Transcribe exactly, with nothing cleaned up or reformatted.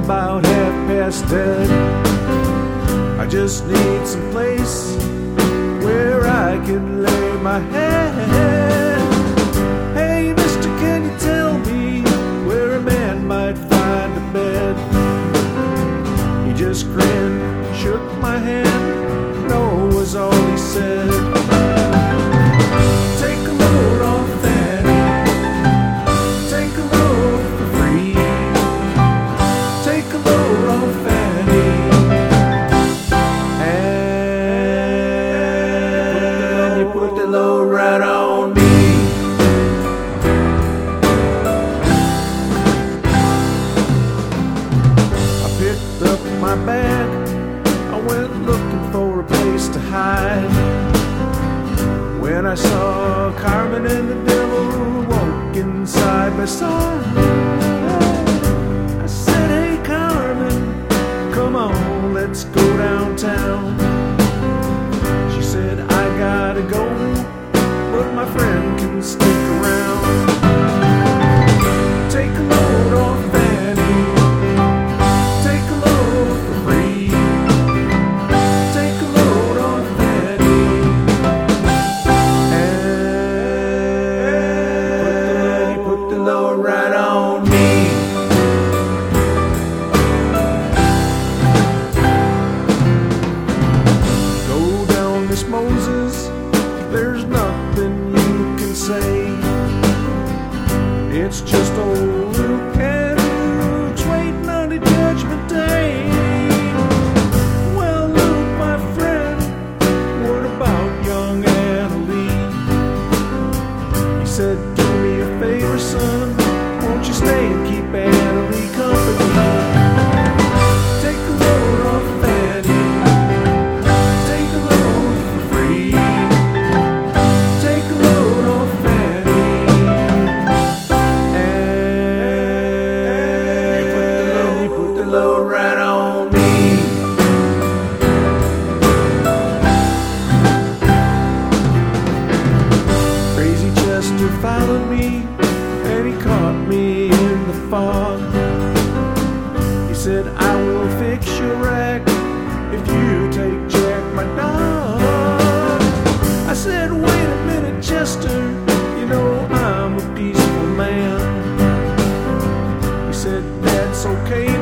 about half past ten. I just need some place where I can lay my head. Hey, mister, can you tell me where a man might find a bed? He just grinned, shook my hand, no was all he said. Take a load off Fanny, take a load for free. Take a load off Fanny, and you put the load right on me. I picked up my bag, I went looking for a place to hide, when I saw Carmen and the devil walking side by side. I said, hey Carmen, come on, let's go downtown. She said, I gotta go, but my friend can stick around. Take a load off Fanny, take a load for free. Take a load off Fanny, and you put the load right on me. Go down, Miss Moses, there's nothing you can say. It's just old Luke and Luke's waiting on the judgment day. Well, Luke, my friend, what about young Anna Lee? He said, do me a favor, son, won't you stay and keep Anna Lee company? Take a load off Fanny, take a load for free. Take a load off Fanny, and you put the load, you put the load right on me. Crazy Chester followed me, and he caught me in the fog. He said, I will fix your rack if you take Jack, my dog. I said, wait a minute, Chester, you know I'm a peaceful man. He said, that's okay,